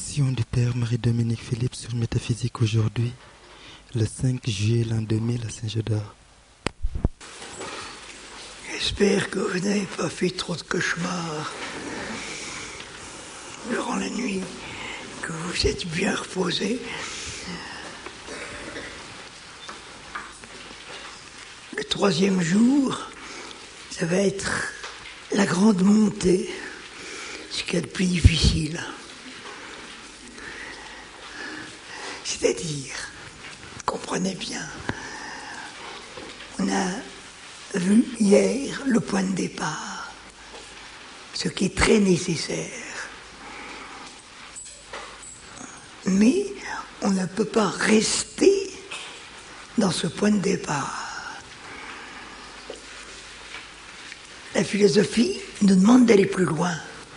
Méditation du Père Marie-Dominique Philippe sur Métaphysique aujourd'hui, le 5 juillet l'an 2000 à Saint-Gédard. J'espère que vous n'avez pas fait trop de cauchemars durant la nuit, que vous êtes bien reposés. Le troisième jour, ça va être la grande montée, ce qu'il y a de plus difficile. C'est-à-dire, comprenez bien, on a vu hier le point de départ, ce qui est très nécessaire. Mais on ne peut pas rester dans ce point de départ. La philosophie nous demande d'aller plus loin.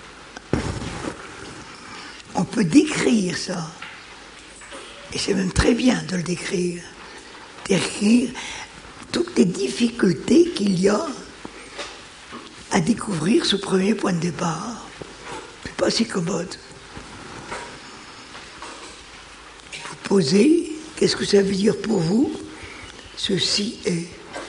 On peut décrire ça. Et c'est même très bien de le décrire toutes les difficultés qu'il y a à découvrir ce premier point de départ. C'est pas si commode. Vous posez, qu'est-ce que ça veut dire pour vous? Ceci est.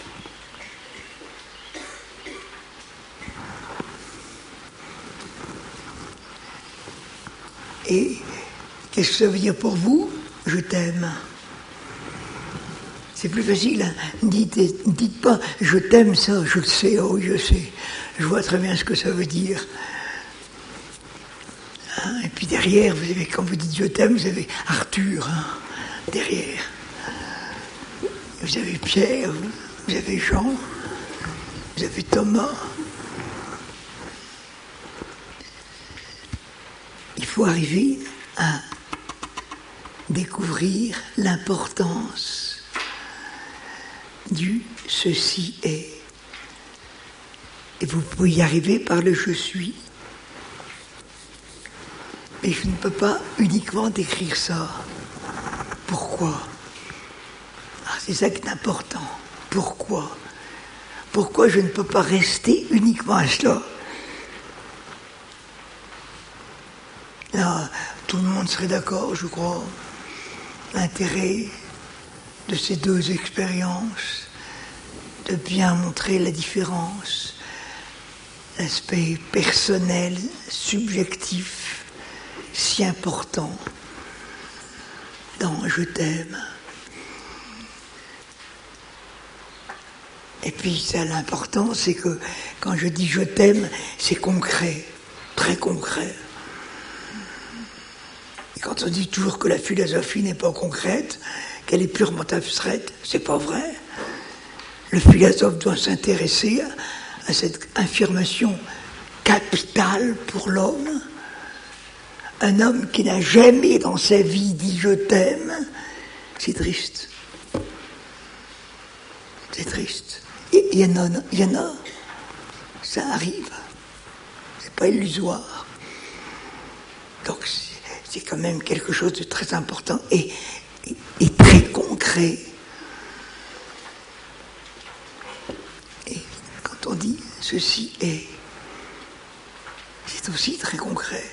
Et qu'est-ce que ça veut dire pour vous? Je t'aime. C'est plus facile, hein. Dites pas je t'aime, ça, je le sais, oh je sais. Je vois très bien ce que ça veut dire. Hein, et puis derrière, vous avez, quand vous dites je t'aime, vous avez Arthur, hein, derrière. Vous avez Pierre, vous avez Jean, vous avez Thomas. Il faut arriver à découvrir l'importance du ceci est. Et vous pouvez y arriver par le je suis. Mais je ne peux pas uniquement décrire ça. Pourquoi? C'est ça qui est important. Pourquoi? Pourquoi je ne peux pas rester uniquement à cela? Là, tout le monde serait d'accord, je crois. L'intérêt de ces deux expériences, de bien montrer la différence, l'aspect personnel, subjectif, si important dans je t'aime. Et puis ça, l'important, c'est que quand je dis je t'aime, c'est concret, très concret. Et quand on dit toujours que la philosophie n'est pas concrète, qu'elle est purement abstraite, c'est pas vrai. Le philosophe doit s'intéresser à cette affirmation capitale pour l'homme. Un homme qui n'a jamais dans sa vie dit je t'aime, c'est triste. C'est triste. Et il y en a, ça arrive. C'est pas illusoire. Donc c'est quand même quelque chose de très important et très concret. Et quand on dit ceci est, c'est aussi très concret.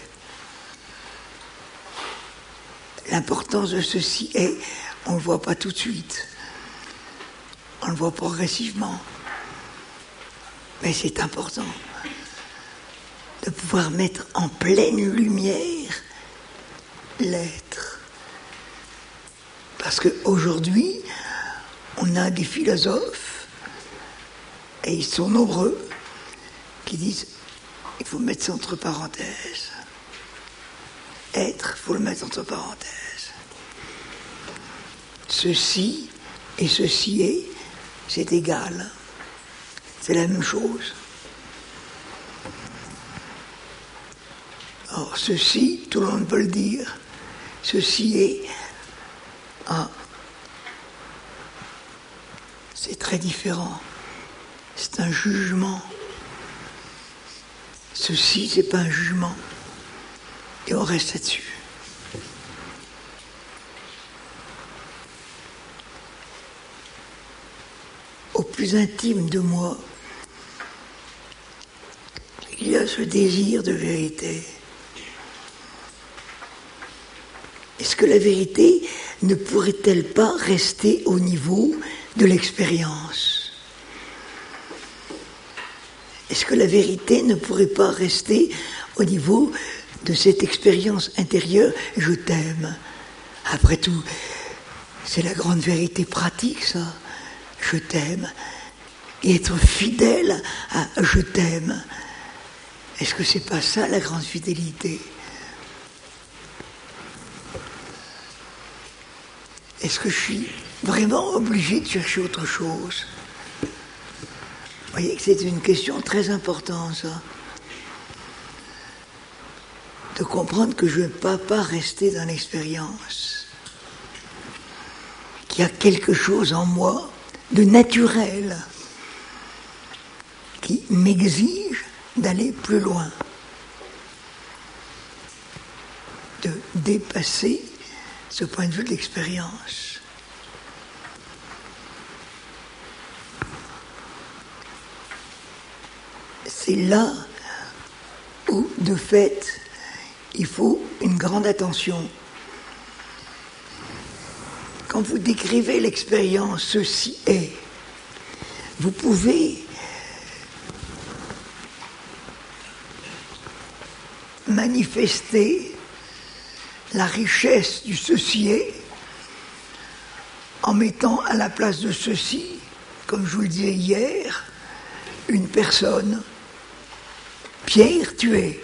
L'importance de ceci est, on ne le voit pas tout de suite. On le voit progressivement. Mais c'est important de pouvoir mettre en pleine lumière l'être. Parce qu'aujourd'hui, on a des philosophes, et ils sont nombreux, qui disent il faut mettre ça entre parenthèses. Être, il faut le mettre entre parenthèses. Ceci et ceci est, c'est égal. C'est la même chose. Or, ceci, tout le monde peut le dire. Ceci est... c'est très différent. C'est un jugement. Ceci, c'est pas un jugement. Et on reste là-dessus. Au plus intime de moi, il y a ce désir de vérité. Est-ce que la vérité ne pourrait-elle pas rester au niveau de l'expérience? Est-ce que la vérité ne pourrait pas rester au niveau de cette expérience intérieure « je t'aime ». Après tout, c'est la grande vérité pratique, ça. Je t'aime. Et être fidèle à « je t'aime ». Est-ce que c'est pas ça la grande fidélité? Est-ce que je suis vraiment obligé de chercher autre chose? Vous voyez que c'est une question très importante, ça. De comprendre que je ne peux pas rester dans l'expérience. Qu'il y a quelque chose en moi de naturel qui m'exige d'aller plus loin. De dépasser ce point de vue de l'expérience. C'est là où, de fait, il faut une grande attention. Quand vous décrivez l'expérience, ceci est, vous pouvez manifester la richesse du ceci est en mettant à la place de ceci, comme je vous le disais hier, une personne. Pierre, tu es.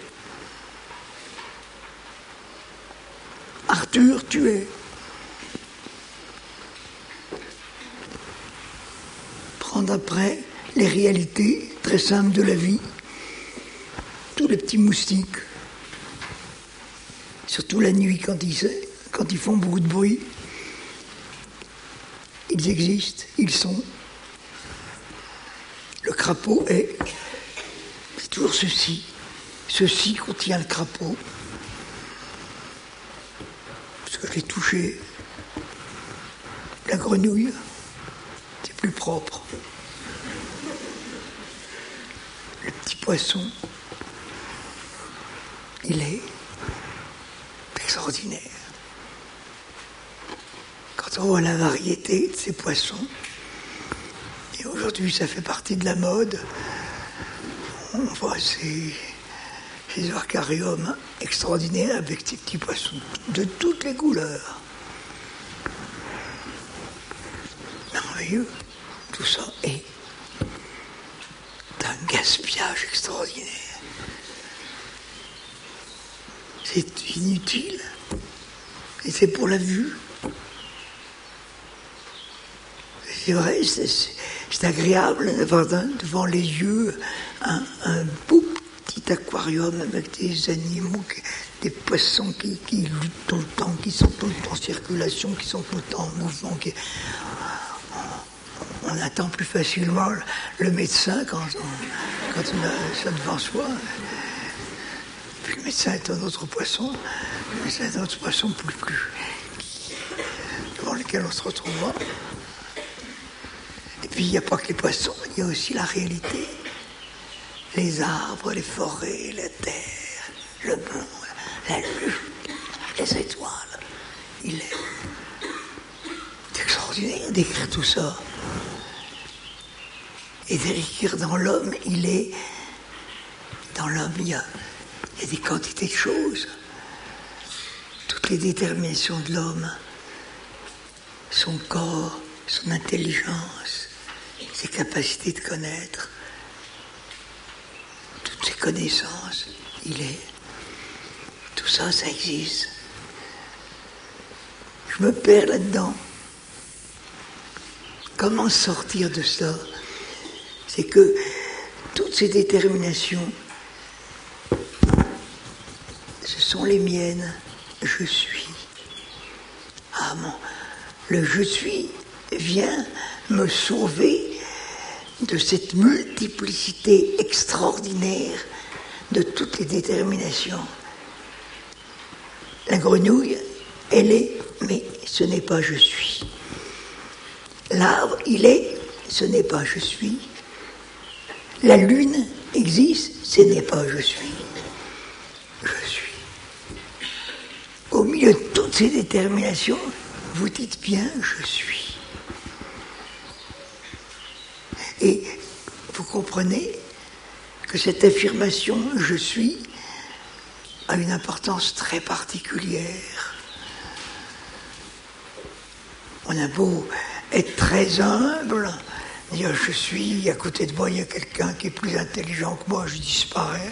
Arthur, tu es. Prendre après les réalités très simples de la vie, tous les petits moustiques, surtout la nuit quand ils font beaucoup de bruit, ils existent, ils sont. Le crapaud est, c'est toujours ceci. Ceci contient le crapaud. Parce que je l'ai touché. La grenouille, c'est plus propre. Le petit poisson, il est extraordinaire. Quand on voit la variété de ces poissons, et aujourd'hui ça fait partie de la mode, on voit ces aquariums extraordinaires avec ces petits poissons de toutes les couleurs. Merveilleux, tout ça est d'un gaspillage extraordinaire. C'est inutile, et c'est pour la vue. C'est vrai, c'est agréable d'avoir devant les yeux un beau petit aquarium avec des animaux, des poissons qui luttent tout le temps, qui sont tout le temps en circulation, qui sont tout le temps en mouvement. On attend plus facilement le médecin quand on a ça devant soi. Puis le médecin est un autre poisson, le médecin est un autre poisson plus devant lequel on se retrouvera. Et puis il n'y a pas que les poissons, il y a aussi la réalité. Les arbres, les forêts, la terre, le monde, la lune, les étoiles. Il est extraordinaire d'écrire tout ça. Et d'écrire dans l'homme, dans l'homme, il y a des quantités de choses. Toutes les déterminations de l'homme, son corps, son intelligence, ses capacités de connaître, toutes ses connaissances, tout ça, ça existe. Je me perds là-dedans. Comment sortir de ça? C'est que toutes ces déterminations, ce sont les miennes. Je suis. Ah bon, le je suis vient me sauver de cette multiplicité extraordinaire de toutes les déterminations. La grenouille, elle est, mais ce n'est pas je suis. L'arbre, il est, ce n'est pas je suis. La lune existe, ce n'est pas je suis. Je suis. Au milieu de toutes ces déterminations, vous dites bien « je suis ». Et vous comprenez que cette affirmation « je suis » a une importance très particulière. On a beau être très humble, dire « je suis », à côté de moi il y a quelqu'un qui est plus intelligent que moi, je disparais.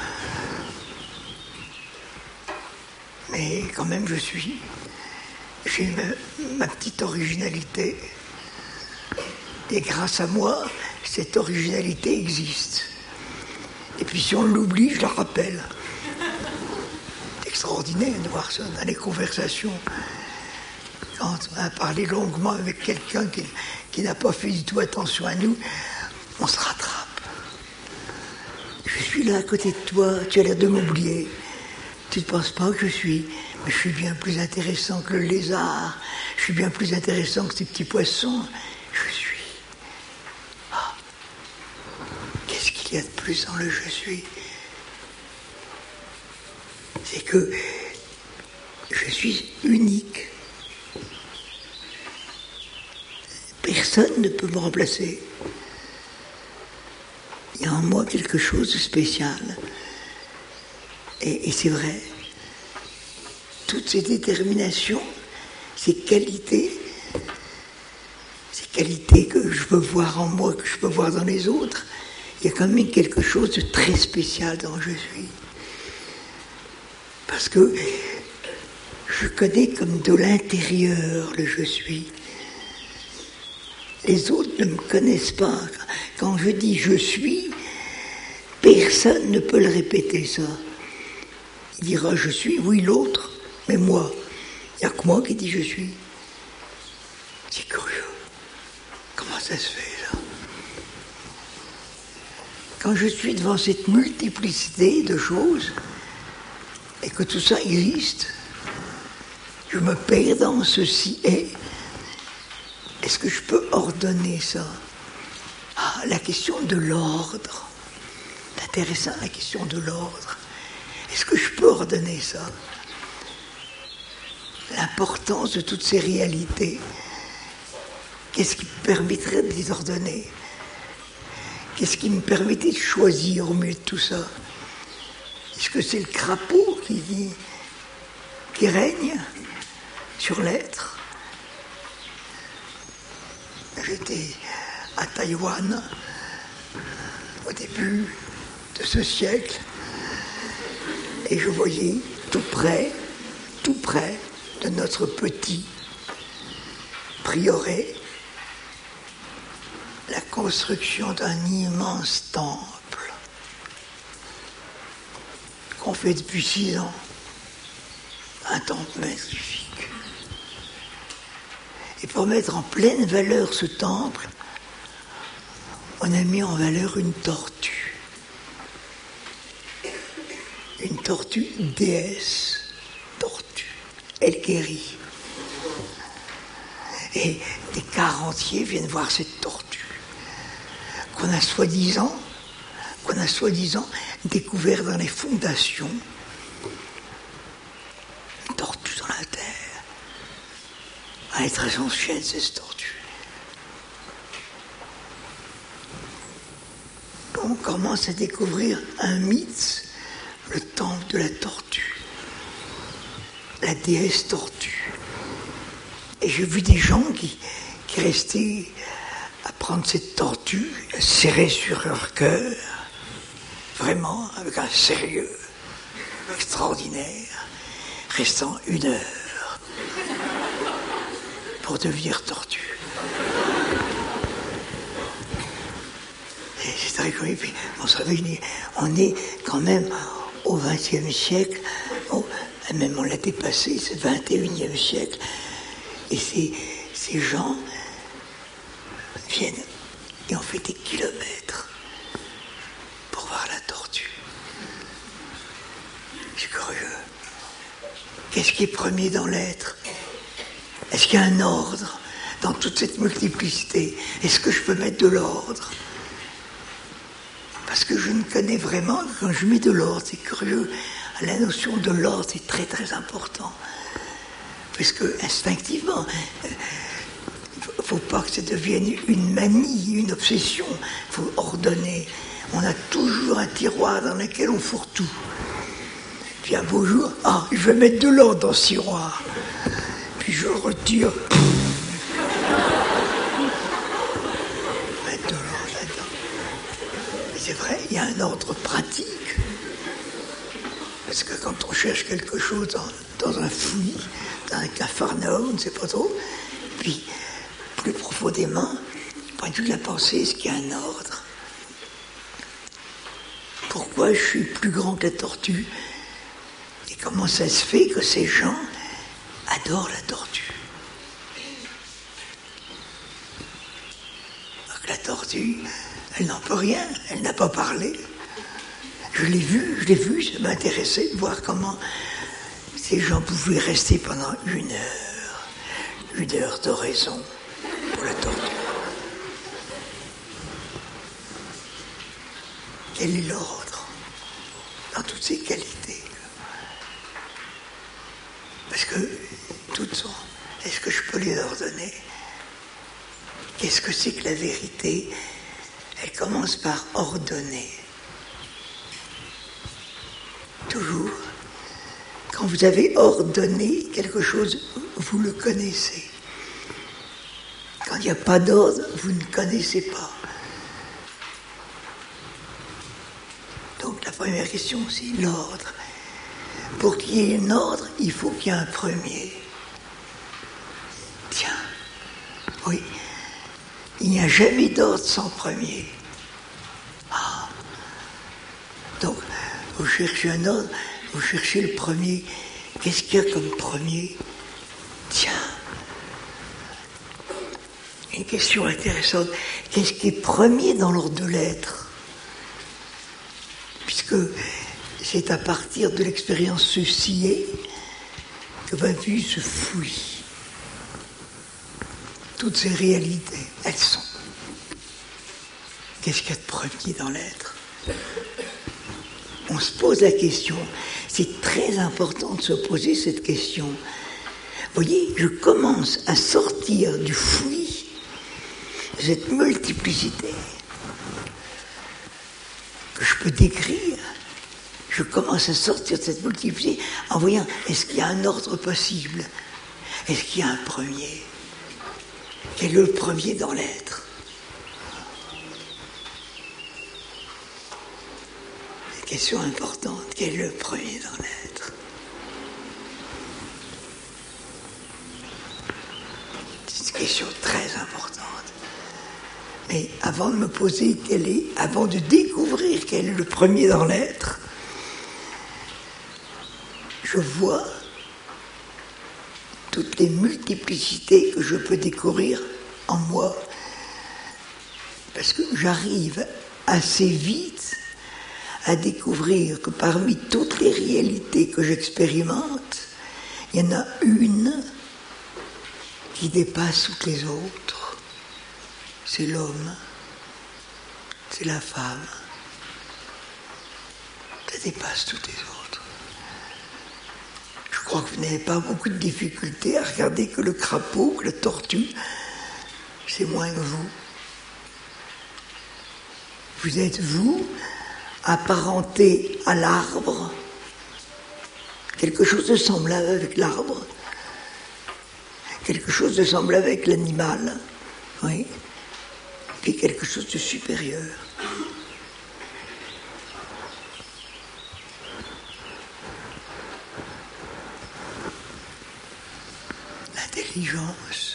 Mais quand même je suis. J'ai ma petite originalité. Et grâce à moi, cette originalité existe. Et puis si on l'oublie, je la rappelle. C'est extraordinaire de voir ça dans les conversations. Quand on a parlé longuement avec quelqu'un qui n'a pas fait du tout attention à nous, on se rattrape. Je suis là à côté de toi, tu as l'air de m'oublier. Tu ne penses pas que je suis, mais je suis bien plus intéressant que le lézard, je suis bien plus intéressant que ces petits poissons. Je suis. Ah. Qu'est-ce qu'il y a de plus dans le je suis? C'est que je suis unique. Personne ne peut me remplacer. Il y a en moi quelque chose de spécial. Et c'est vrai. Toutes ces déterminations, ces qualités que je peux voir en moi, que je peux voir dans les autres, il y a quand même quelque chose de très spécial dans je suis. Parce que je connais comme de l'intérieur le je suis. Les autres ne me connaissent pas. Quand je dis je suis, personne ne peut le répéter ça. Il dira je suis, oui l'autre, mais moi. Il n'y a que moi qui dis je suis. C'est curieux. Comment ça se fait ça? Quand je suis devant cette multiplicité de choses, et que tout ça existe, je me perds dans ceci et est-ce que je peux ordonner ça? Ah, la question de l'ordre. C'est intéressant, la question de l'ordre. Est-ce que je peux ordonner ça? L'importance de toutes ces réalités. Qu'est-ce qui me permettrait de les ordonner? Qu'est-ce qui me permettrait de choisir au milieu de tout ça? Est-ce que c'est le crapaud qui règne sur l'être? J'étais à Taïwan au début de ce siècle et je voyais tout près de notre petit prieuré la construction d'un immense temple qu'on fait depuis 6 ans, un temple magnifique. Et pour mettre en pleine valeur ce temple, on a mis en valeur une tortue. Une tortue déesse, tortue, elle guérit. Et des cars entiers viennent voir cette tortue, qu'on a soi-disant découvert dans les fondations. Une tortue dans la terre. Elle est très ancienne, cette tortue. On commence à découvrir un mythe, le temple de la tortue, la déesse tortue. Et j'ai vu des gens qui restaient à prendre cette tortue, serrée sur leur cœur, vraiment avec un sérieux extraordinaire, restant 1 heure pour devenir tortue. Et c'est très curieux. Puis on se réveille, on est quand même au XXe siècle, même on l'a dépassé, c'est le XXIe siècle. Et ces gens viennent et ont fait des kilomètres pour voir la tortue. C'est curieux. Qu'est-ce qui est premier dans l'être? Est-ce qu'il y a un ordre dans toute cette multiplicité? Est-ce que je peux mettre de l'ordre? Parce que je ne connais vraiment que quand je mets de l'ordre, c'est curieux. La notion de l'ordre, c'est très très important. Parce que instinctivement, il ne faut pas que ça devienne une manie, une obsession. Il faut ordonner. On a toujours un tiroir dans lequel on fourre tout. Puis un beau jour, je vais mettre de l'ordre dans ce tiroir. Puis je le retire. Mettre de l'ordre là-dedans. Mais c'est vrai, il y a un ordre pratique. Parce que quand on cherche quelque chose dans un fouillis, dans un capharnaüm, on ne sait pas trop, puis plus profondément, du point de vue de la pensée, est-ce qu'il y a un ordre? Pourquoi je suis plus grand que la tortue? Et comment ça se fait que ces gens adorent la tortue? Alors que la tortue, elle n'en peut rien, elle n'a pas parlé. Je l'ai vu, ça m'intéressait de voir comment ces gens pouvaient rester pendant une heure d'oraison pour la tortue. Quel est l'ordre dans toutes ces qualités? Parce que toutes sont. Est-ce que je peux les ordonner? Qu'est-ce que c'est que la vérité? Elle commence par ordonner. Toujours. Quand vous avez ordonné quelque chose, vous le connaissez. Quand il n'y a pas d'ordre, vous ne connaissez pas. Donc la première question, c'est l'ordre. Pour qu'il y ait un ordre, il faut qu'il y ait un premier. Tiens, oui, il n'y a jamais d'ordre sans premier. Donc, vous cherchez un ordre, vous cherchez le premier. Qu'est-ce qu'il y a comme premier? Tiens, une question intéressante. Qu'est-ce qui est premier dans l'ordre de l'être? Puisque c'est à partir de l'expérience sciée que ma vue se fouille. Toutes ces réalités, elles sont. Qu'est-ce qu'il y a de premier dans l'être? On se pose la question. C'est très important de se poser cette question. Vous voyez, je commence à sortir du fouillis de cette multiplicité que je peux décrire. Je commence à sortir de cette multiplicité en voyant, est-ce qu'il y a un ordre possible? Est-ce qu'il y a un premier? Quel est le premier dans l'être? Question importante, quel est le premier dans l'être? C'est une question très importante. Mais avant de me poser avant de découvrir quel est le premier dans l'être, je vois toutes les multiplicités que je peux découvrir en moi. Parce que j'arrive assez vite à découvrir que parmi toutes les réalités que j'expérimente, il y en a une qui dépasse toutes les autres. C'est l'homme, c'est la femme. Ça dépasse toutes les autres. Je crois que vous n'avez pas beaucoup de difficultés à regarder que le crapaud, que la tortue, c'est moins que vous. Vous êtes vous, apparenté à l'arbre, quelque chose de semblable avec l'arbre, quelque chose de semblable avec l'animal, oui, puis quelque chose de supérieur. L'intelligence.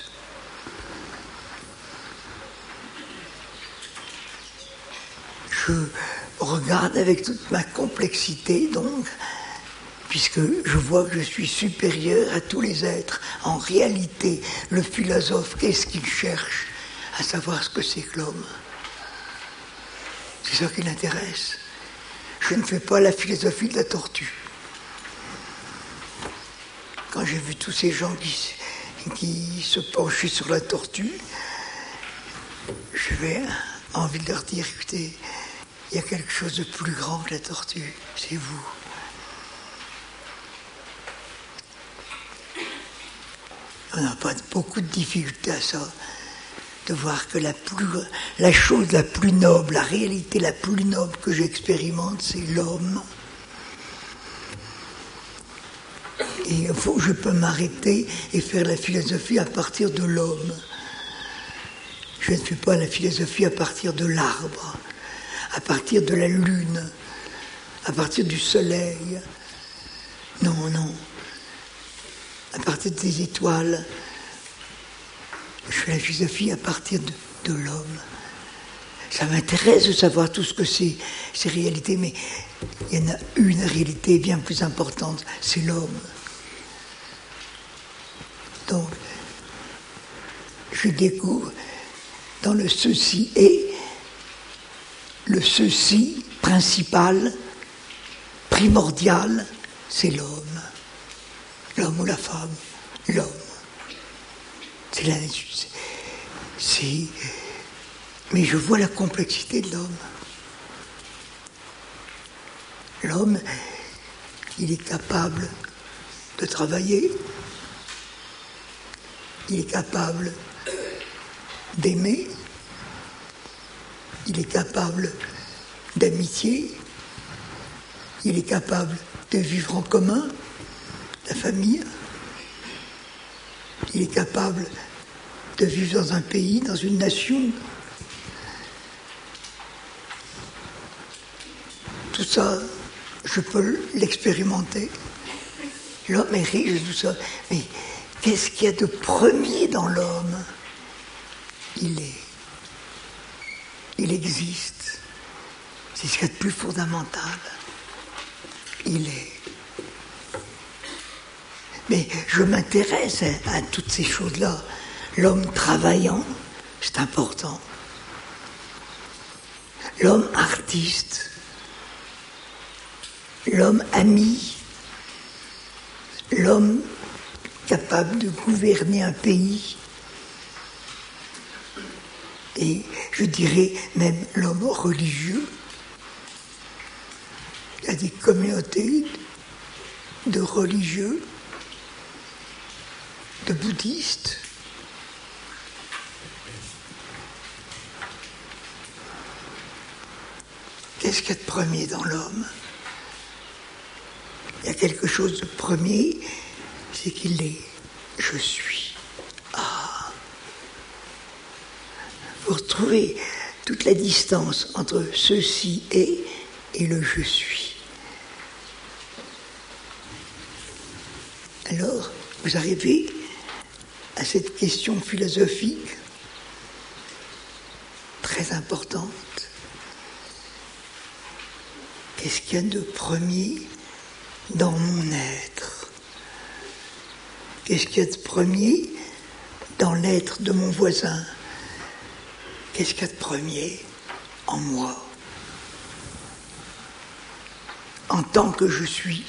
Je regarde avec toute ma complexité, donc, puisque je vois que je suis supérieur à tous les êtres. En réalité, le philosophe, qu'est-ce qu'il cherche? À savoir ce que c'est que l'homme. C'est ça qui l'intéresse. Je ne fais pas la philosophie de la tortue. Quand j'ai vu tous ces gens qui se penchaient sur la tortue, j'avais envie de leur dire, écoutez, il y a quelque chose de plus grand que la tortue, c'est vous. On n'a pas beaucoup de difficultés à ça, de voir que la chose la plus noble, la réalité la plus noble que j'expérimente, c'est l'homme. Et je peux m'arrêter et faire la philosophie à partir de l'homme. Je ne fais pas la philosophie à partir de l'arbre, à partir de la lune, à partir du soleil. Non, non. À partir des étoiles. Je fais la philosophie à partir de l'homme. Ça m'intéresse de savoir tout ce que c'est, ces réalités, mais il y en a une réalité bien plus importante, c'est l'homme. Donc, je découvre dans le ceci et le ceci principal, primordial, c'est l'homme. L'homme ou la femme, l'homme. C'est la nature. Mais je vois la complexité de l'homme. L'homme, il est capable de travailler, il est capable d'aimer, il est capable d'amitié, il est capable de vivre en commun, la famille, il est capable de vivre dans un pays, dans une nation. Tout ça, je peux l'expérimenter. L'homme est riche de tout ça. Mais qu'est-ce qu'il y a de premier dans l'homme? Il existe. C'est ce qu'il y a de plus fondamental. Il est. Mais je m'intéresse à toutes ces choses-là. L'homme travaillant, c'est important. L'homme artiste, l'homme ami, l'homme capable de gouverner un pays, et je dirais même l'homme religieux. Il y a des communautés de religieux, de bouddhistes, qu'est-ce qu'il y a de premier dans l'homme? Il y a quelque chose de premier, c'est qu'il est « je suis ». Ah. Vous retrouvez toute la distance entre ceci est et le « je suis ». Alors, vous arrivez à cette question philosophique très importante. Qu'est-ce qu'il y a de premier dans mon être? Qu'est-ce qu'il y a de premier dans l'être de mon voisin? Qu'est-ce qu'il y a de premier en moi? En tant que je suis.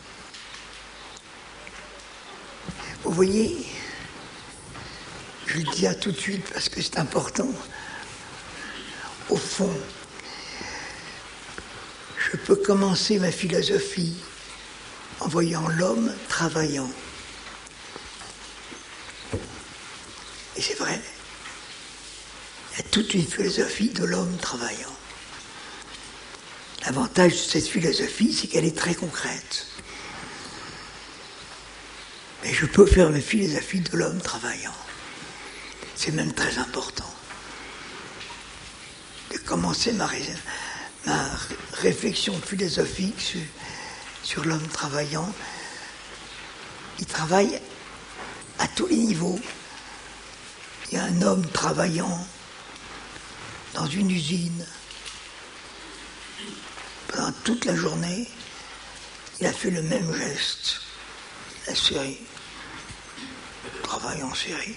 Vous voyez, je le dis à tout de suite parce que c'est important. Au fond, je peux commencer ma philosophie en voyant l'homme travaillant. Et c'est vrai, il y a toute une philosophie de l'homme travaillant. L'avantage de cette philosophie, c'est qu'elle est très concrète. Mais je peux faire ma philosophie de l'homme travaillant. C'est même très important de commencer ma réflexion philosophique sur l'homme travaillant. Il travaille à tous les niveaux. Il y a un homme travaillant dans une usine. Pendant toute la journée, il a fait le même geste. La série. Travail en série.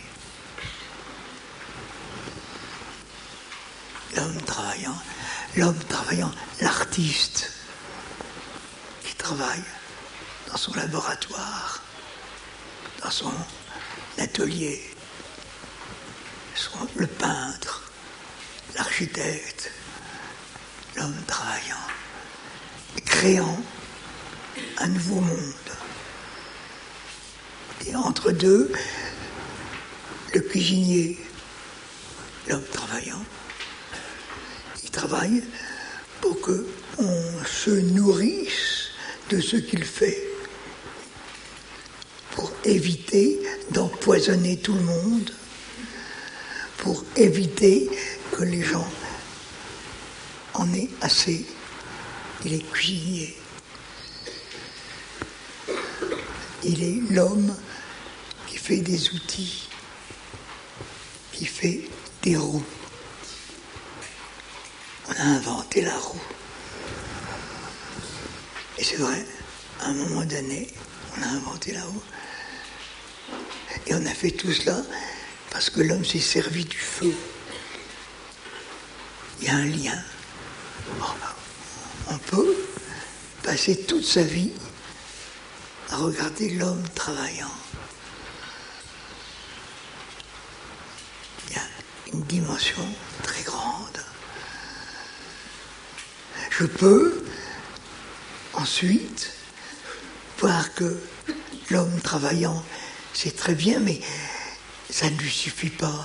L'homme travaillant, l'artiste qui travaille dans son laboratoire, dans son atelier, le peintre, l'architecte, l'homme travaillant, créant un nouveau monde. Et entre deux, Le cuisinier, l'homme travaillant, il travaille pour qu'on se nourrisse de ce qu'il fait, pour éviter d'empoisonner tout le monde, pour éviter que les gens en aient assez. Il est cuisinier. Il est l'homme qui fait des outils, qui fait des roues. On a inventé la roue. Et c'est vrai, à un moment donné, on a inventé la roue. Et on a fait tout cela parce que l'homme s'est servi du feu. Il y a un lien. On peut passer toute sa vie à regarder l'homme travaillant. Il y a une dimension très grande. Je peux ensuite voir que l'homme travaillant, c'est très bien, mais ça ne lui suffit pas.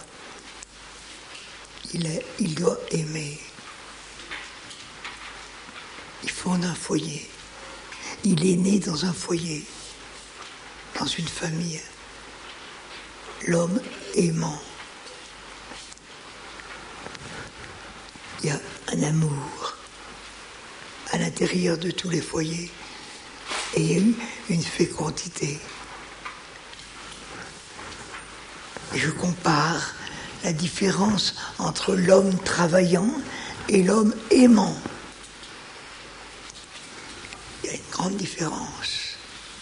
Il doit aimer. Il fonde un foyer. Il est né dans un foyer, dans une famille. L'homme aimant. Il y a un amour à l'intérieur de tous les foyers. Et il y a eu une fécondité. Et je compare la différence entre l'homme travaillant et l'homme aimant. Il y a une grande différence.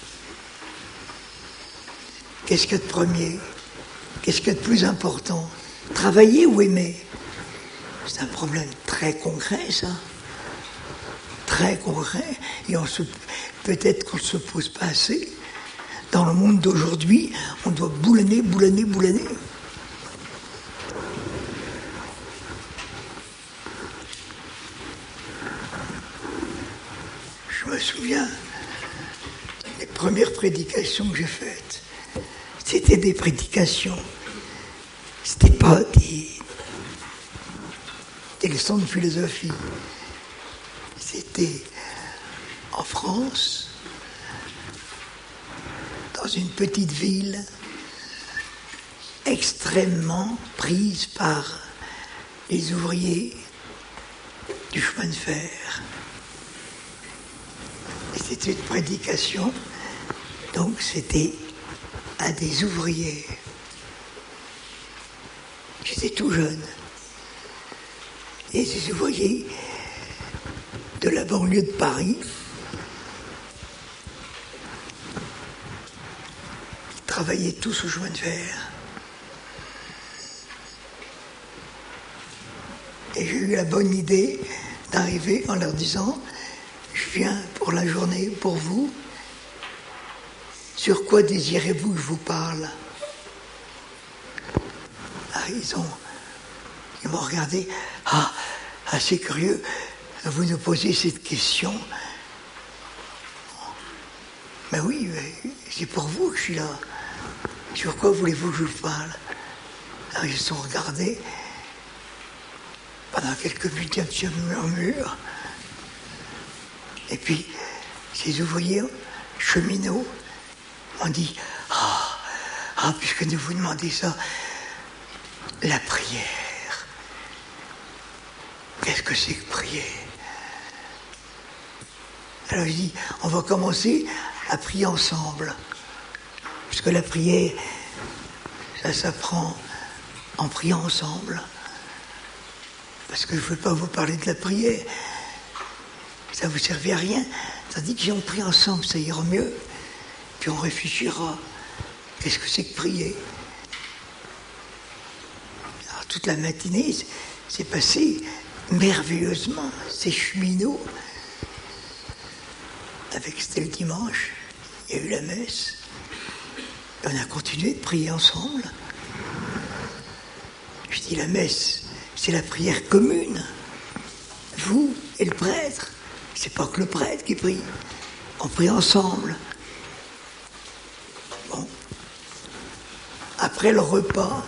Qu'est-ce qu'il y a de premier? Qu'est-ce qu'il y a de plus important? Travailler ou aimer? C'est un problème très concret, ça. Très concret. Et peut-être qu'on ne se pose pas assez. Dans le monde d'aujourd'hui, on doit boulonner. Je me souviens, les premières prédications que j'ai faites, c'était des prédications. C'était pas des leçons de philosophie. C'était en France, dans une petite ville extrêmement prise par les ouvriers du chemin de fer. Et c'était une prédication, donc c'était à des ouvriers. J'étais tout jeune. Et ces ouvriers de la banlieue de Paris, ils travaillaient tous au chemin de fer. Et j'ai eu la bonne idée d'arriver en leur disant: je viens pour la journée, pour vous. Sur quoi désirez-vous que je vous parle? Ah, ils m'ont regardé. Ah, assez curieux, vous nous posez cette question. Mais oui, c'est pour vous que je suis là. Sur quoi voulez-vous que je vous parle? Alors ils se sont regardés. Pendant quelques minutes, un petit murmure. Et puis, ces ouvriers cheminots ont dit: puisque vous demandez ça, la prière. Qu'est-ce que c'est que prier? Alors je dis: on va commencer à prier ensemble. Puisque la prière, ça s'apprend en priant ensemble. Parce que je ne veux pas vous parler de la prière. Ça ne vous servit à rien. Tandis que si on prie ensemble, ça ira mieux. Puis on réfléchira. Qu'est-ce que c'est que prier? Alors toute la matinée, c'est passé merveilleusement. Ces cheminots, c'était le dimanche, il y a eu la messe. Et on a continué de prier ensemble. Je dis: la messe, c'est la prière commune. Vous et le prêtre, c'est pas que le prêtre qui prie. On prie ensemble. Bon. Après après le repas,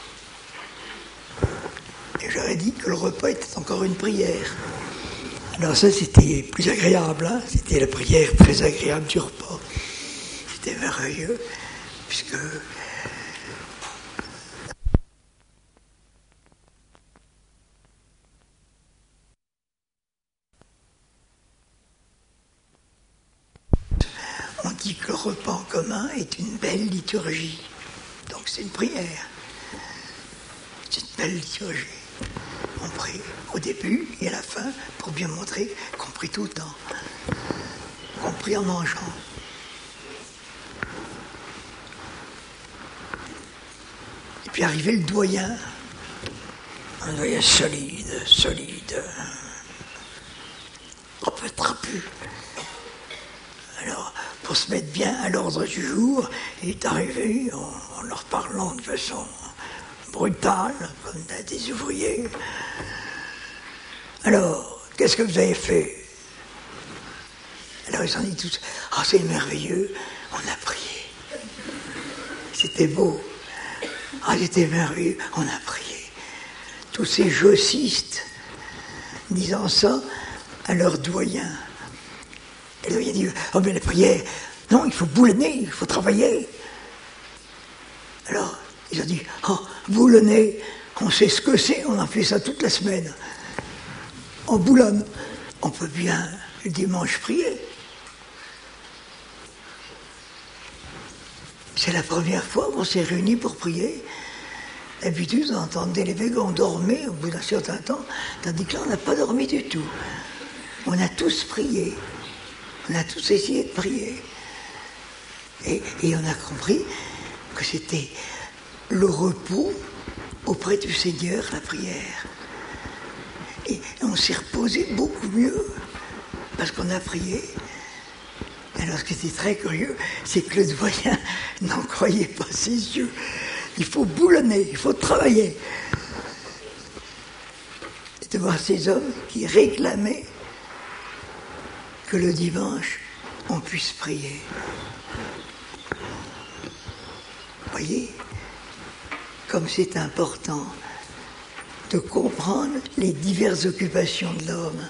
et j'aurais dit que le repas était encore une prière. Alors ça, c'était plus agréable, hein, c'était la prière très agréable du repas. C'était merveilleux, puisque on dit que le repas en commun est une belle liturgie. Donc c'est une prière. C'est une belle liturgie. On prie au début et à la fin pour bien montrer qu'on prie tout le temps. Qu'on prie en mangeant. Et puis arrivé le doyen. Un doyen solide. Un peu trapu. Alors, pour se mettre bien à l'ordre du jour, il est arrivé en leur parlant de façon brutale, comme des ouvriers. Alors, qu'est-ce que vous avez fait? Alors ils ont dit tous, ah, c'est merveilleux, on a prié. C'était beau. Ah, c'était merveilleux, on a prié. Tous ces jossistes disant ça à leur doyen. Et le doyen dit, oh mais la prière, non, il faut boulonner, il faut travailler. Alors, ils ont dit, oh, boulonner, on sait ce que c'est, on a fait ça toute la semaine. On boulonne, on peut bien le dimanche prier. C'est la première fois qu'on s'est réunis pour prier. D'habitude, on entendait les veilleux, on dormait au bout d'un certain temps, tandis que là, on n'a pas dormi du tout. On a tous prié. On a tous essayé de prier. Et on a compris que c'était le repos auprès du Seigneur, la prière. Et on s'est reposé beaucoup mieux parce qu'on a prié. Alors ce qui était très curieux, c'est que le doyen n'en croyait pas ses yeux. Il faut boulonner, il faut travailler. Et de voir ces hommes qui réclamaient que le dimanche, on puisse prier. Vous voyez, comme c'est important de comprendre les diverses occupations de l'homme.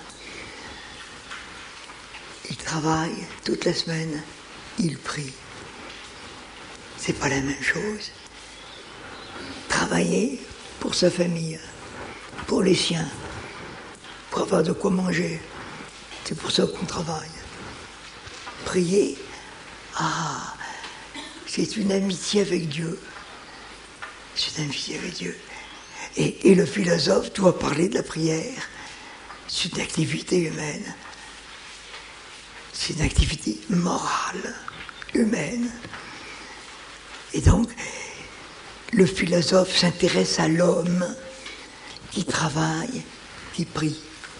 Il travaille toute la semaine, il prie. C'est pas la même chose. Travailler pour sa famille, pour les siens, pour avoir de quoi manger. C'est pour ça qu'on travaille. Prier, ah, c'est une amitié avec Dieu. C'est une amitié avec Dieu. Et le philosophe doit parler de la prière. C'est une activité humaine. C'est une activité morale, humaine. Et donc, le philosophe s'intéresse à l'homme qui travaille, qui prie.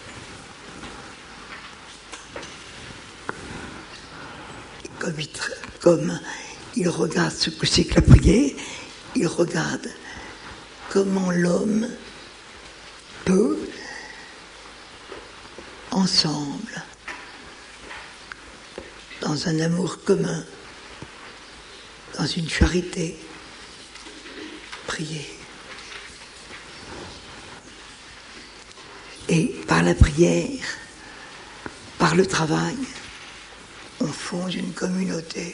Comme il regarde ce que c'est que la prière, il regarde comment l'homme peut, ensemble, dans un amour commun, dans une charité, prier. Et par la prière, par le travail, on fonde une communauté.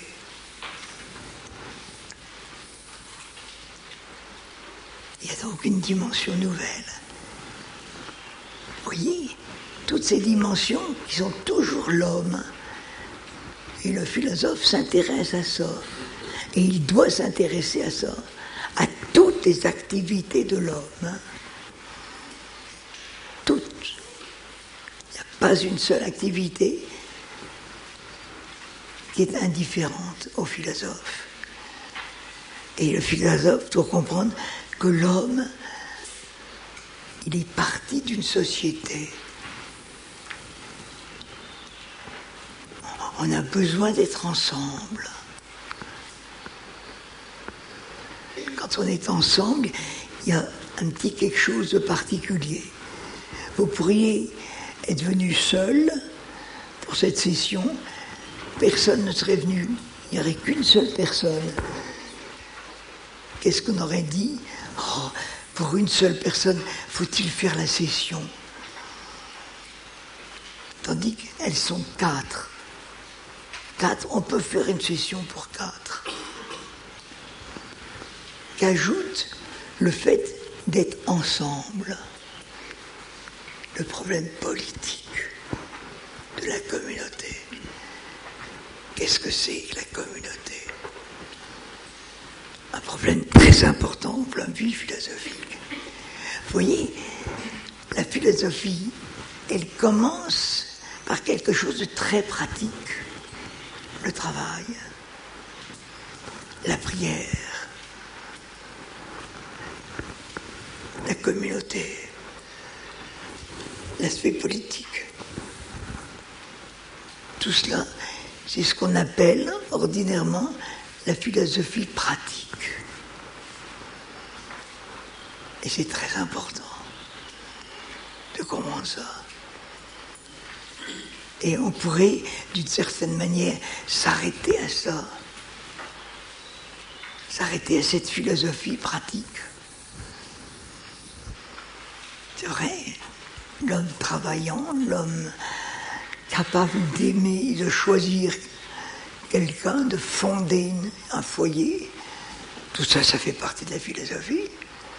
Il y a donc une dimension nouvelle. Vous voyez, toutes ces dimensions qui sont toujours l'homme. Et le philosophe s'intéresse à ça. Et il doit s'intéresser à ça, à toutes les activités de l'homme. Toutes. Il n'y a pas une seule activité qui est indifférente au philosophe. Et le philosophe doit comprendre que l'homme, il est parti d'une société. On a besoin d'être ensemble. Quand on est ensemble, il y a un petit quelque chose de particulier. Vous pourriez être venu seul pour cette session, personne ne serait venu, il n'y aurait qu'une seule personne. qu'est-ce qu'on aurait dit? Oh, pour une seule personne, faut-il faire la session? Tandis qu'elles sont 4. 4, on peut faire une session pour 4. Qu'ajoute le fait d'être ensemble, le problème politique de la communauté. Qu'est-ce que c'est que la communauté? Un problème très important au plan de vue philosophique. Vous voyez, la philosophie, elle commence par quelque chose de très pratique. Le travail, la prière, la communauté, l'aspect politique. Tout cela, c'est ce qu'on appelle ordinairement la philosophie pratique. Et c'est très important de comprendre ça. Et on pourrait, d'une certaine manière, s'arrêter à ça. S'arrêter à cette philosophie pratique. C'est vrai, l'homme travaillant, l'homme capable d'aimer, de choisir quelqu'un, de fonder un foyer, tout ça, ça fait partie de la philosophie.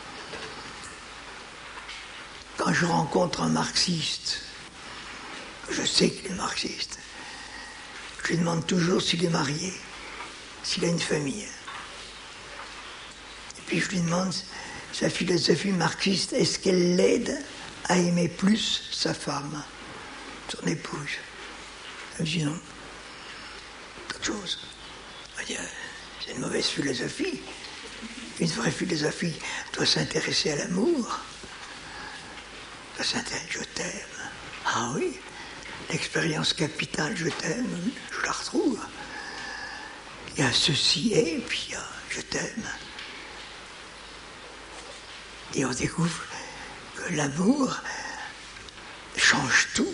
Quand je rencontre un marxiste, je sais qu'il est marxiste, je lui demande toujours s'il est marié, s'il a une famille. Et puis je lui demande sa philosophie marxiste, est-ce qu'elle l'aide à aimer plus sa femme, son épouse? Elle me dit non. Autre chose. C'est une mauvaise philosophie. Une vraie philosophie doit s'intéresser à l'amour. Doit s'intéresser, je t'aime. Ah oui, l'expérience capitale, je t'aime, je la retrouve. Il y a ceci et puis il y a je t'aime. Et on découvre que l'amour change tout.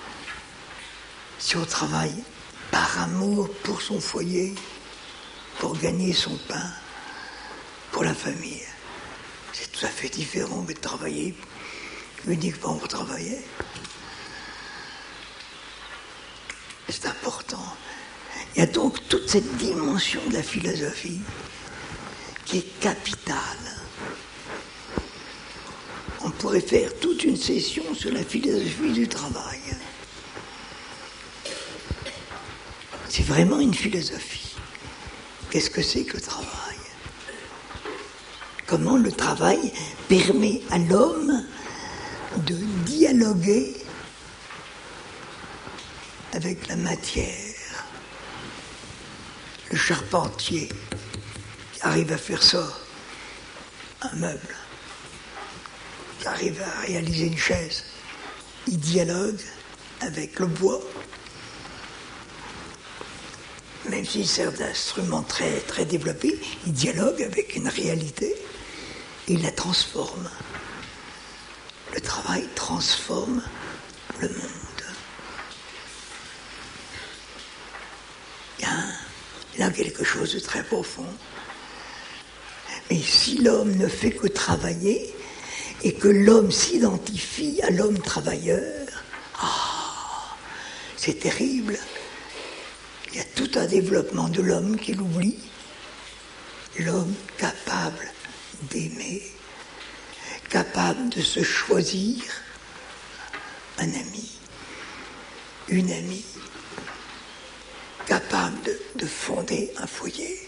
Si on travaille par amour pour son foyer, pour gagner son pain, pour la famille, c'est tout à fait différent que de travailler uniquement pour travailler. C'est important. Il y a donc toute cette dimension de la philosophie qui est capitale. On pourrait faire toute une session sur la philosophie du travail. C'est vraiment une philosophie. Qu'est-ce que c'est que le travail? Comment le travail permet à l'homme de dialoguer avec la matière. Le charpentier qui arrive à faire ça, un meuble, qui arrive à réaliser une chaise, il dialogue avec le bois. Même s'il sert d'instruments très, très développés, il dialogue avec une réalité et il la transforme. Le travail transforme le monde. Il y a quelque chose de très profond. Mais si l'homme ne fait que travailler et que l'homme s'identifie à l'homme travailleur, c'est terrible. Il y a tout un développement de l'homme qui l'oublie. L'homme capable d'aimer, capable de se choisir un ami, une amie, capable de fonder un foyer.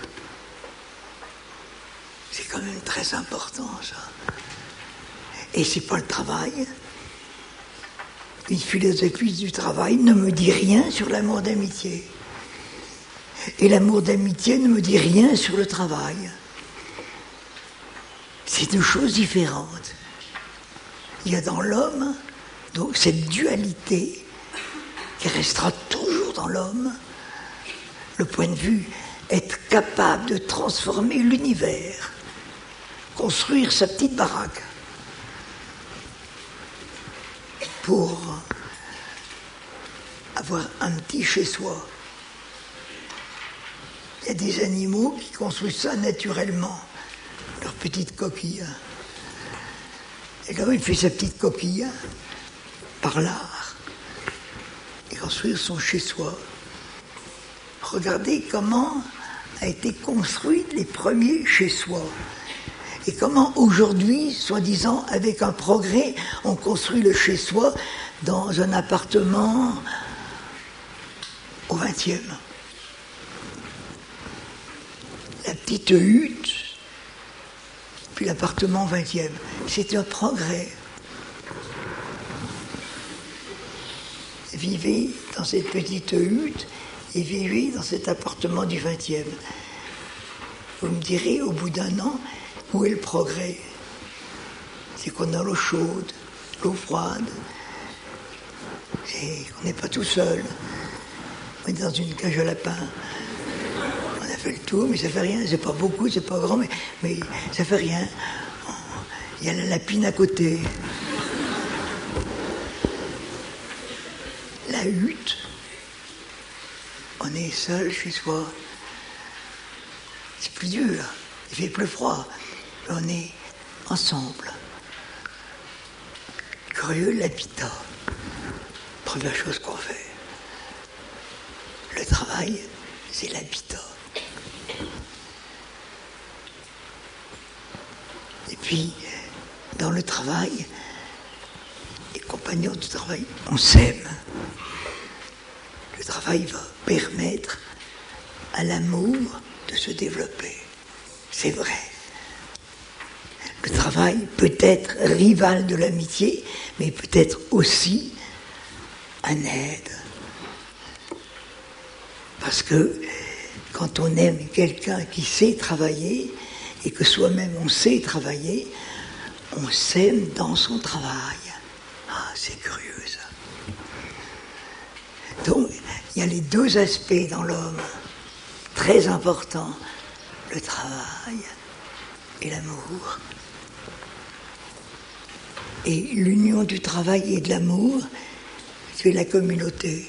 C'est quand même très important, ça. Et c'est pas le travail. Une philosophie du travail ne me dit rien sur l'amour d'amitié. Et l'amour d'amitié ne me dit rien sur le travail. C'est deux choses différentes. Il y a dans l'homme, donc, cette dualité qui restera toujours dans l'homme, le point de vue, être capable de transformer l'univers, construire sa petite baraque pour avoir un petit chez-soi. Il y a des animaux qui construisent ça naturellement. petite coquille. Et quand il fait sa petite coquille, par l'art, et construire son chez-soi, regardez comment a été construit les premiers chez-soi. Et comment aujourd'hui, soi-disant, avec un progrès, on construit le chez-soi dans un appartement au XXe. La petite hutte, puis l'appartement au XXe. C'est un progrès. Vivez dans cette petite hutte et vivez dans cet appartement du XXe. Vous me direz, au bout d'un an, où est le progrès? C'est qu'on a l'eau chaude, l'eau froide, et qu'on n'est pas tout seul. On est dans une cage à lapin. On a fait le tour, mais ça fait rien. C'est pas beaucoup, c'est pas grand, mais ça fait rien. Il y a la lapine à côté. La hutte, on est seul chez soi. C'est plus dur, il fait plus froid. On est ensemble. Curieux, l'habitat. Première chose qu'on fait. Le travail, c'est l'habitat. Et puis, dans le travail, les compagnons du travail, on s'aime. Le travail va permettre à l'amour de se développer. C'est vrai. Le travail peut être rival de l'amitié, mais peut être aussi un aide. Parce que quand on aime quelqu'un qui sait travailler, et que soi-même on sait travailler, on s'aime dans son travail. Ah, c'est curieux ça. Donc, il y a les deux aspects dans l'homme, très importants, le travail et l'amour. Et l'union du travail et de l'amour, c'est la communauté.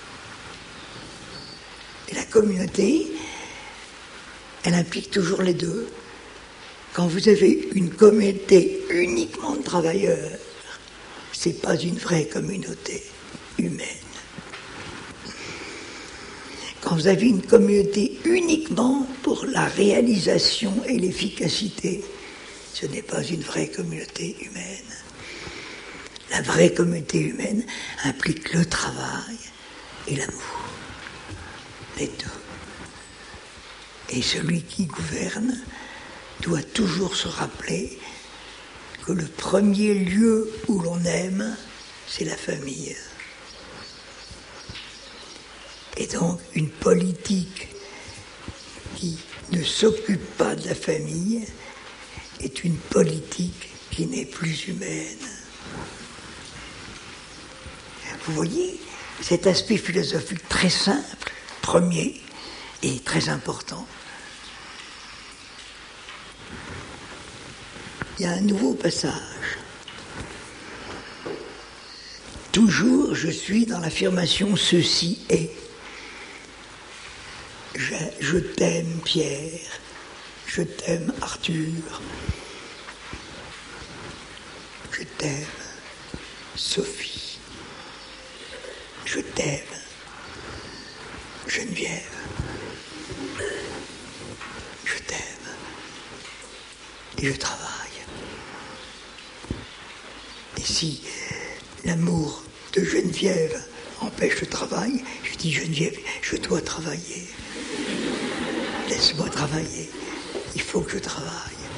Et la communauté, elle implique toujours les deux. Quand vous avez une communauté uniquement de travailleurs, c'est pas une vraie communauté humaine. Quand vous avez une communauté uniquement pour la réalisation et l'efficacité, ce n'est pas une vraie communauté humaine. La vraie communauté humaine implique le travail et l'amour. Les deux. Et celui qui gouverne doit toujours se rappeler que le premier lieu où l'on aime, c'est la famille. Et donc, une politique qui ne s'occupe pas de la famille est une politique qui n'est plus humaine. Vous voyez, cet aspect philosophique très simple, premier, et très important. Il y a un nouveau passage. Toujours, je suis dans l'affirmation « ceci est ». Je t'aime Pierre, je t'aime Arthur, je t'aime Sophie, je t'aime Geneviève, je t'aime et je travaille. Et si l'amour de Geneviève empêche le travail, je dis Geneviève, je dois travailler. Laisse-moi travailler. Il faut que je travaille.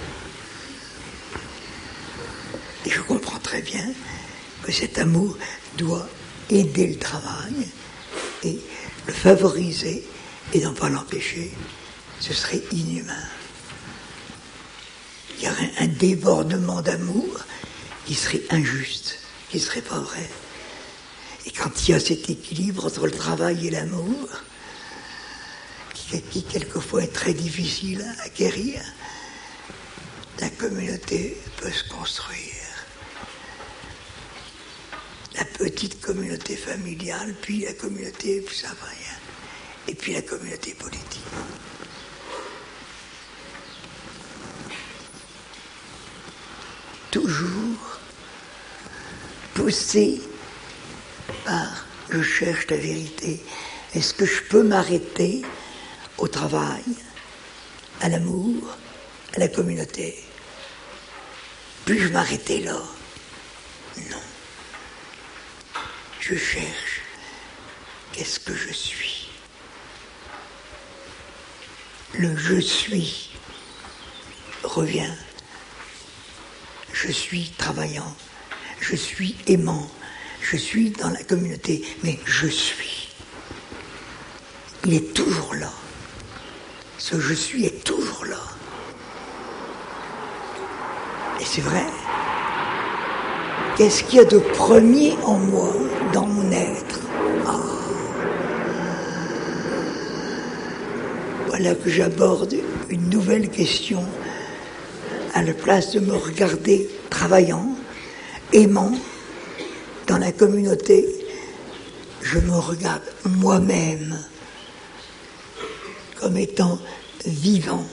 Et je comprends très bien que cet amour doit aider le travail et le favoriser et non pas l'empêcher. Ce serait inhumain. Il y aurait un débordement d'amour qui serait injuste, qui ne serait pas vrai. Et quand il y a cet équilibre entre le travail et l'amour, qui quelquefois est très difficile à acquérir, la communauté peut se construire. La petite communauté familiale, puis la communauté plus rien, et puis la communauté politique. toujours poussé par « je cherche la vérité ». Est-ce que je peux m'arrêter au travail, à l'amour, à la communauté? Puis-je m'arrêter là? Non. Je cherche. Qu'est-ce que je suis? Le « je suis » revient. Je suis travaillant, je suis aimant, je suis dans la communauté, mais je suis. Il est toujours là. Ce « je suis » est toujours là. Et c'est vrai. Qu'est-ce qu'il y a de premier en moi, dans mon être? Voilà que j'aborde une nouvelle question. À la place de me regarder travaillant, aimant, dans la communauté, je me regarde moi-même comme étant vivant,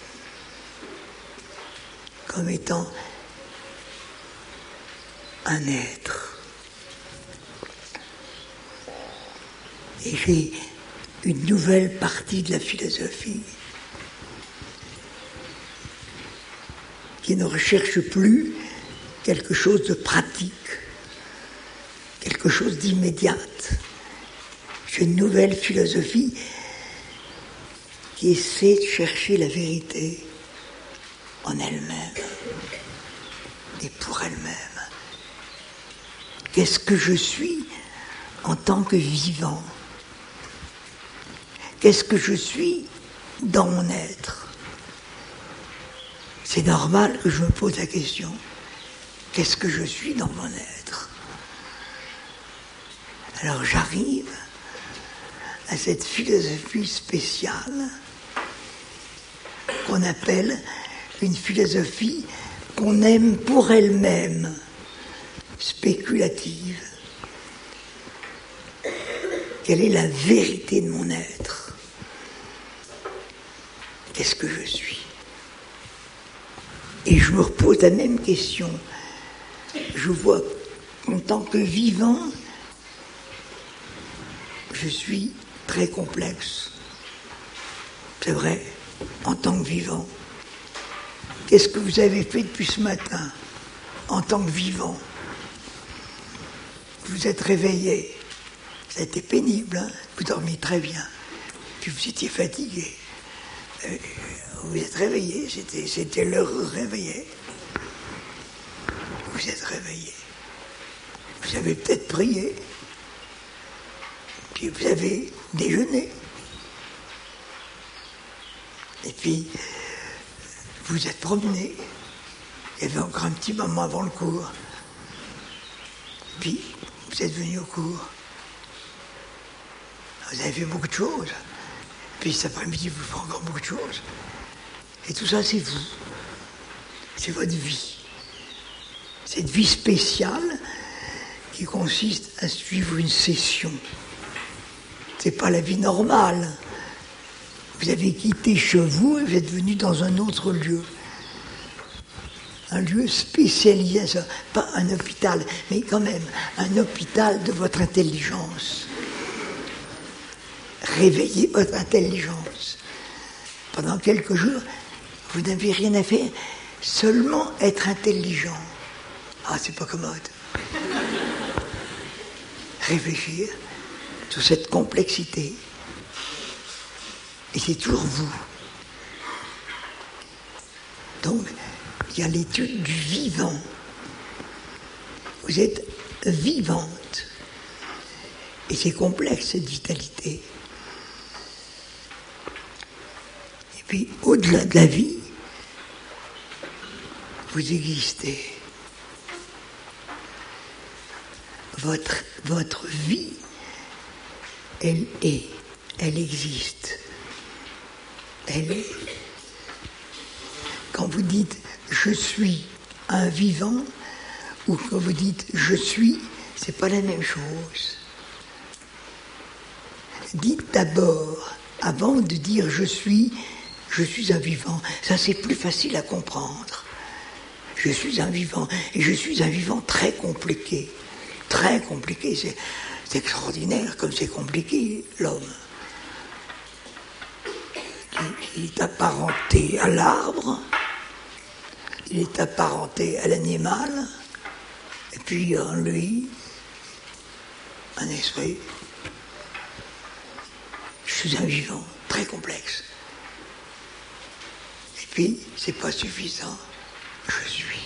comme étant un être. Et j'ai une nouvelle partie de la philosophie qui ne recherche plus quelque chose de pratique, quelque chose d'immédiat. J'ai une nouvelle philosophie qui essaie de chercher la vérité en elle-même et pour elle-même. Qu'est-ce que je suis en tant que vivant? Qu'est-ce que je suis dans mon être? C'est normal que je me pose la question. Qu'est-ce que je suis dans mon être? Alors j'arrive à cette philosophie spéciale qu'on appelle une philosophie qu'on aime pour elle-même, spéculative. Quelle est la vérité de mon être? Qu'est-ce que je suis? Et je me repose la même question. Je vois qu'en tant que vivant, je suis très complexe. C'est vrai, en tant que vivant. Qu'est-ce que vous avez fait depuis ce matin, en tant que vivant? Vous êtes réveillé. Ça a été pénible, hein? Vous dormiez très bien. Puis vous étiez fatigué. Vous êtes réveillé, c'était l'heure réveillée. Vous êtes réveillé. Vous avez peut-être prié. Puis vous avez déjeuné. Et puis, vous êtes promené. Il y avait encore un petit moment avant le cours. Puis, vous êtes venu au cours. Vous avez fait beaucoup de choses. Puis cet après-midi, vous faites encore beaucoup de choses. Et tout ça, c'est vous. C'est votre vie. Cette vie spéciale qui consiste à suivre une session. C'est pas la vie normale. Vous avez quitté chez vous et vous êtes venu dans un autre lieu. Un lieu spécialisé, pas un hôpital, mais quand même un hôpital de votre intelligence. Réveillez votre intelligence. Pendant quelques jours, vous n'avez rien à faire, seulement être intelligent. Ah, c'est pas commode. Réfléchir sur cette complexité. Et c'est toujours vous. Donc, il y a l'étude du vivant. Vous êtes vivante. Et c'est complexe, cette vitalité. Et puis, au-delà de la vie, vous existez. Votre vie, elle est, elle existe. Elle est. Quand vous dites « je suis un vivant » ou quand vous dites « je suis », c'est pas la même chose. Dites d'abord, avant de dire « je suis un vivant », ça c'est plus facile à comprendre. Je suis un vivant. Et je suis un vivant très compliqué. Très compliqué. C'est extraordinaire comme c'est compliqué, l'homme. Il est apparenté à l'arbre, il est apparenté à l'animal, et puis en lui, un esprit. Je suis un vivant très complexe. Et puis, c'est pas suffisant. Je suis.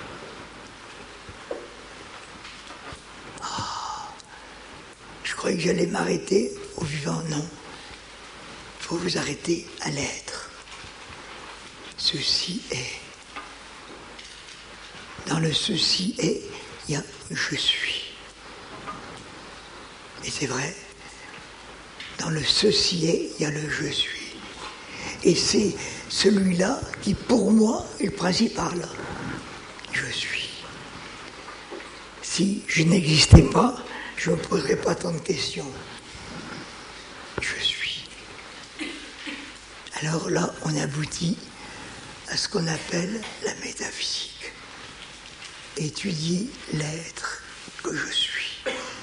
Je croyais que j'allais m'arrêter au vivant. Non. Il faut vous arrêter à l'être. Ceci est. Dans le ceci est, il y a je suis. Et c'est vrai. Dans le ceci est, il y a le je suis. Et c'est celui-là qui, pour moi, est le principal. Je suis. Si je n'existais pas, je ne me poserais pas tant de questions. Je suis. Alors là, on aboutit à ce qu'on appelle la métaphysique. Étudier l'être que je suis.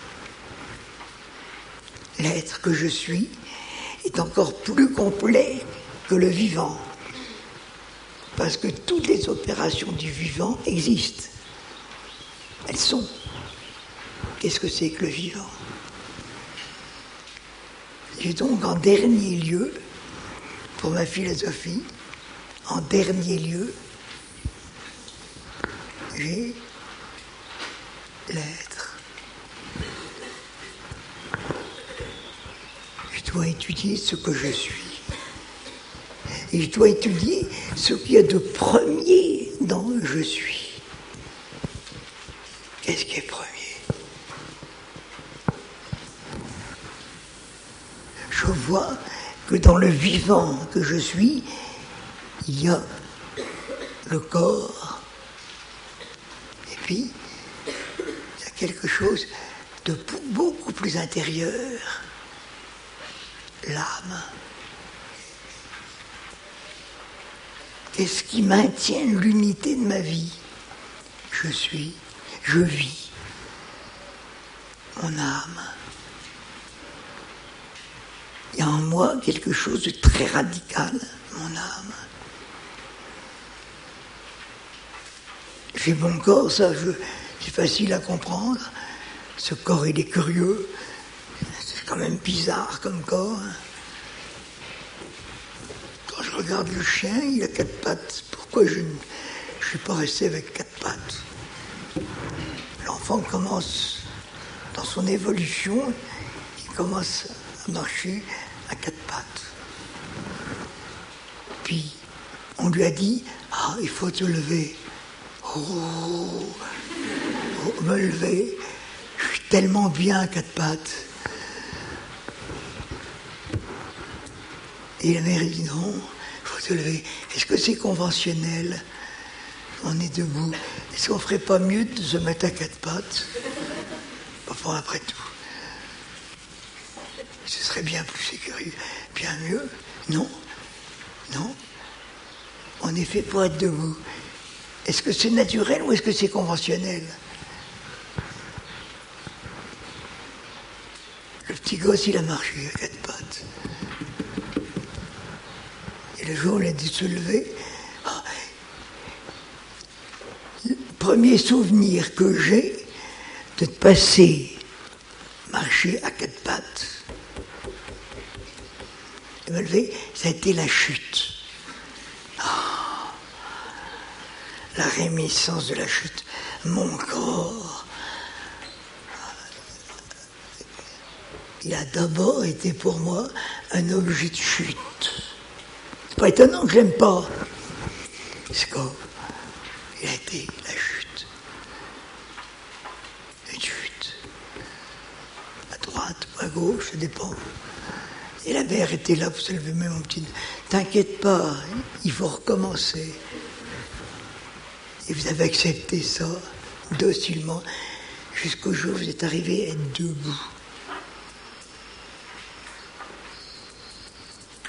L'être que je suis est encore plus complet que le vivant. Parce que toutes les opérations du vivant existent. Elles sont. Qu'est-ce que c'est que le vivant? J'ai donc en dernier lieu, pour ma philosophie, en dernier lieu, j'ai l'être. Je dois étudier ce que je suis. Et je dois étudier ce qu'il y a de premier dans le je suis. Qu'est-ce qui est premier? Je vois que dans le vivant que je suis, il y a le corps. Et puis, il y a quelque chose de beaucoup plus intérieur, l'âme. Qu'est-ce qui maintient l'unité de ma vie? Je suis, je vis, mon âme. Il y a en moi quelque chose de très radical, mon âme. J'ai mon corps, ça, c'est facile à comprendre. Ce corps, il est curieux. C'est quand même bizarre comme corps. Quand je regarde le chien, il a 4 pattes. Pourquoi je ne suis pas resté avec 4 pattes? L'enfant commence, dans son évolution, il commence à marcher à 4 pattes. Puis, on lui a dit, il faut te lever. Me lever, je suis tellement bien à 4 pattes. Et la mère dit non, il faut te lever. Est-ce que c'est conventionnel? On est debout. Est-ce qu'on ne ferait pas mieux de se mettre à 4 pattes? Enfin, après tout. Ce serait bien plus sécurisé, bien mieux. Non, non. On est fait pour être debout. Est-ce que c'est naturel ou est-ce que c'est conventionnel? Le petit gosse, il a marché à 4 pattes. Et le jour où il a dû se lever, le premier souvenir que j'ai de passer, marcher à 4 pattes, et me lever, ça a été la chute. La réminiscence de la chute. Mon corps, il a d'abord été pour moi un objet de chute. C'est pas étonnant que j'aime pas. Ce corps, il a été la chute. Une chute. À droite ou à gauche, ça dépend. Et la mère était là pour se lever, mais mon petit, t'inquiète pas, il faut recommencer. Et vous avez accepté ça, docilement, jusqu'au jour où vous êtes arrivé à être debout.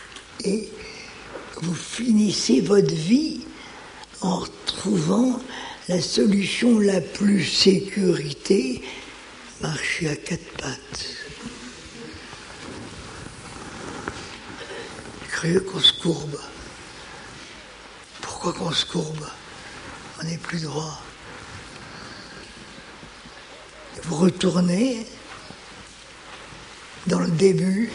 Et vous finissez votre vie en retrouvant la solution la plus sécurité, marcher à quatre pattes. Curieux qu'on se courbe. Pourquoi qu'on se courbe? On n'est plus droit. Vous retournez dans le début.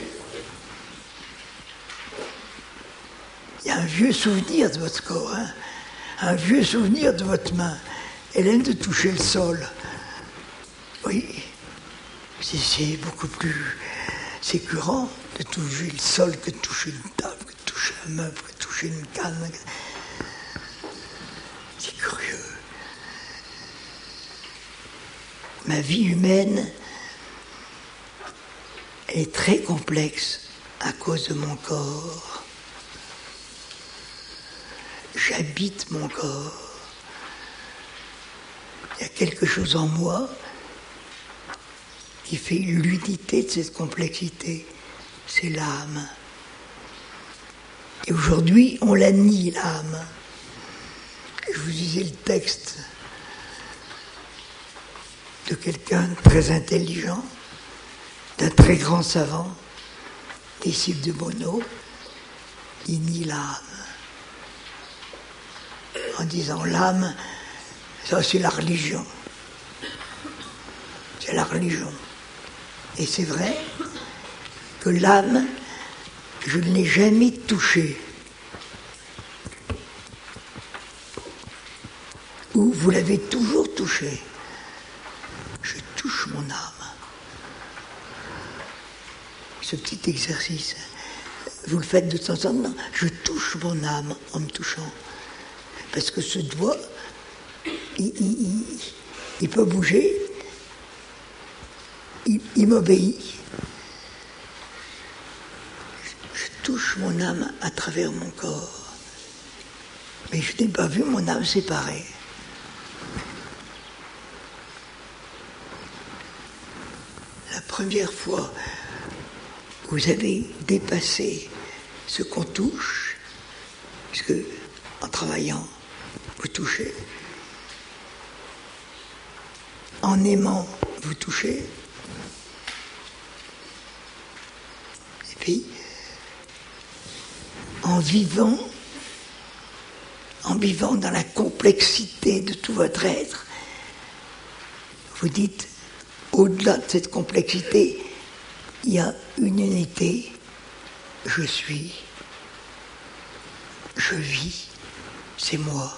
Il y a un vieux souvenir de votre corps, hein, un vieux souvenir de votre main. Elle aime de toucher le sol. Oui, c'est beaucoup plus sécurant de toucher le sol que de toucher une table, que de toucher un meuble, que de toucher une canne. C'est curieux. Ma vie humaine est très complexe à cause de mon corps. J'habite mon corps. Il y a quelque chose en moi qui fait l'unité de cette complexité. C'est l'âme. Et aujourd'hui, on la nie, l'âme. Je vous disais le texte de quelqu'un de très intelligent, d'un très grand savant, disciple de Bono. Il nie l'âme. En disant l'âme, ça c'est la religion. C'est la religion. Et c'est vrai que l'âme, je ne l'ai jamais touchée. Ou vous l'avez toujours touchée. Je touche mon âme. Ce petit exercice, vous le faites de temps en temps. Je touche mon âme en me touchant. Parce que ce doigt, il peut bouger, il m'obéit. Je touche mon âme à travers mon corps. Mais je n'ai pas vu mon âme séparée. La première fois où vous avez dépassé ce qu'on touche, parce que en travaillant, vous touchez. En aimant, vous touchez. Et puis, en vivant dans la complexité de tout votre être, vous dites, au-delà de cette complexité, il y a une unité. Je suis, je vis, c'est moi.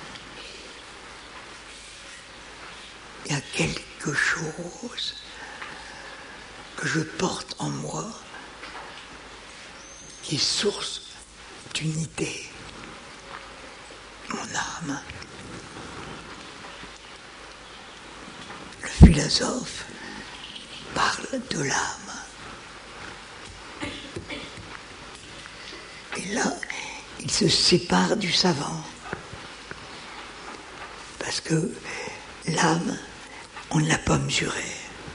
Il y a quelque chose que je porte en moi qui est source d'unité. Mon âme. Le philosophe parle de l'âme. Et là, il se sépare du savant. Parce que l'âme, on ne l'a pas mesurée.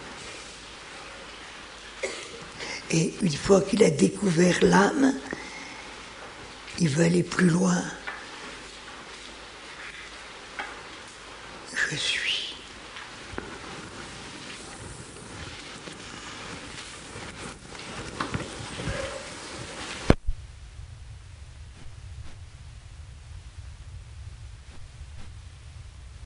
Et une fois qu'il a découvert l'âme, il veut aller plus loin. Je suis.